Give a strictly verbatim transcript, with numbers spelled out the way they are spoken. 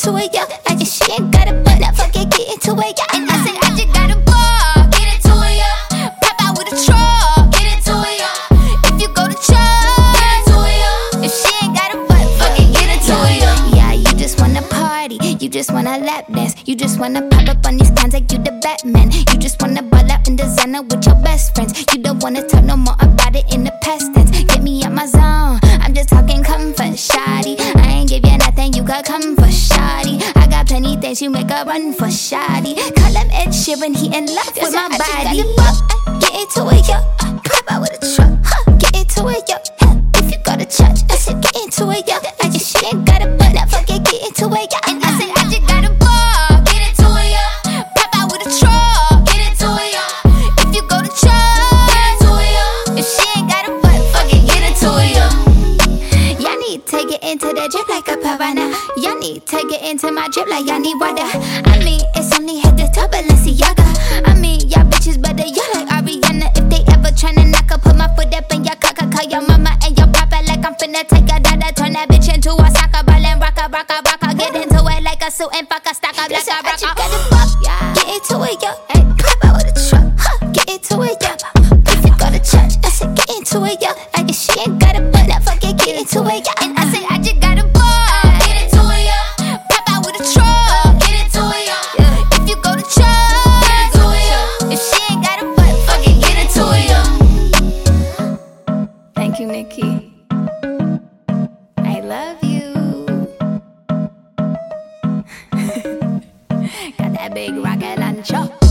into it, yeah. I just she ain't got a butt, now fuck it, get into it, yeah. And I said I just got a ball, get into it, yeah. Pop out with a truck, get into it, yeah. If you go to church, get into it, yeah. If she ain't got a butt, fuck it, get into it, yeah. Yeah, you just wanna party, you just wanna lap dance, you just wanna pop up on these cans like you the Batman. You just wanna ball out in designer with your best friends. You don't wanna talk no more about it in the past tense. Get me out my zone, I'm just talking comfort, shoddy. I ain't give you nothing, you got come for shoddy. I got plenty things you make a run for shoddy. Call him Ed Sheeran, he in love with my body. Get into it, yo. Pop out with a truck, huh? Get into it, yo. If you go to church, I said get into it, yo. I just she ain't got a butt, now fuck it, get into it, yo. And I said I just got a ball, get into it, yo. Pop out with a truck, get into it, yo. If you go to church, get into it, yo. If she ain't got a butt, fuck it, get into it, yo. Y'all need to get into the drip like a piranha. Y'all need to get into my drip like y'all need water. I mean, it's only head to toe, Balenciaga. I mean, y'all bitches better, y'all like Ariana. If they ever tryna knock her, put my foot up in your cocker. Call your mama and your papa like I'm finna take a dada. Turn that bitch into a soccer ball and rock a, rock a, rock a. Get into it like a suit and fuck a stock up like a rock a. Got a fuck, yeah. Get into it, yo. Hey, pop out with a truck, huh? Get into it, yo. If you go to church, I said get into it, yo. I guess she ain't got a butt, now fuck it, get into it, yo. And I said I just got a ball, get into it, yo. Pop out with a truck, get into it, yo. If you go to church, get into it, yo. If she ain't got a butt, fuck it, get into it, yo. Thank you, Nikki. I love you. Got that big rocket launcher.